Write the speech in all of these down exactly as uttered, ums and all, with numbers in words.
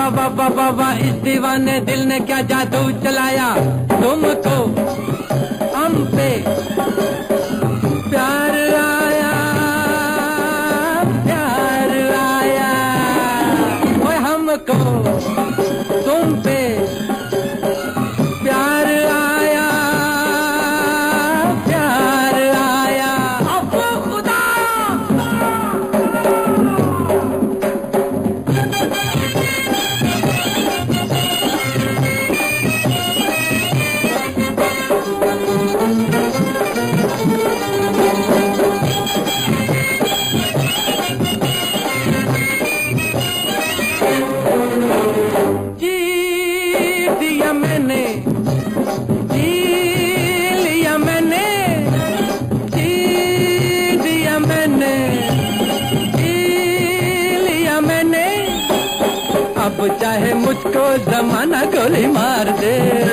वाह वाह वाह वाह, इस दीवाने दिल ने क्या जादू चलाया, तुमको हम पे प्यार आया, प्यार आया, ओए हमको तुम पे प्यार आया, प्यार आया। अब खुदा मैंने जी लिया, मैंने जी दिया, मैंने जी लिया मैंने। अब चाहे मुझको जमाना गोली मार दे,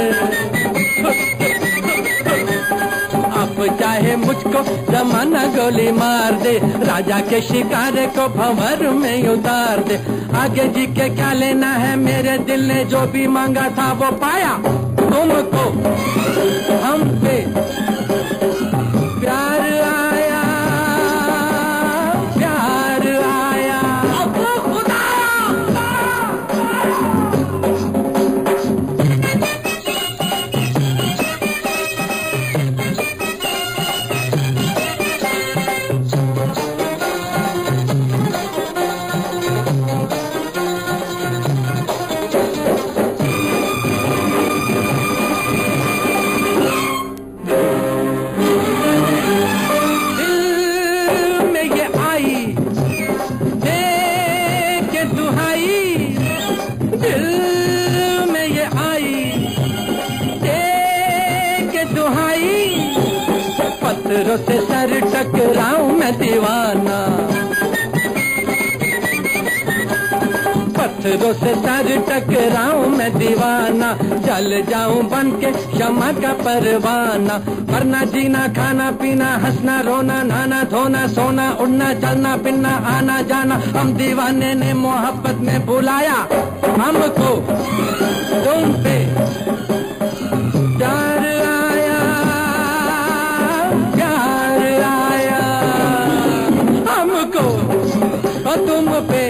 अब चाहे मुझको जमाना गोली मार दे, राजा के शिकार को भंवर में उतार दे। आगे जी के क्या लेना है, मेरे दिल ने जो भी मांगा था वो पाया, तुमको हम पे प्यार आया, प्यार आया। अब खुदा दिल में ये आई, दे के दुहाई, पत्थरों से सर टकराऊं मैं दीवाना, पत्थरों से सर टकराऊं मैं दीवाना, जल जाऊं बन के क्षमा का परवाना। मरना जीना खाना पीना हंसना रोना नहाना धोना सोना उड़ना चलना फिरना आना जाना, हम दीवाने ने मोहब्बत में बुलाया हमको तुम पे प्यार आया, प्यार आया, हमको तुम पे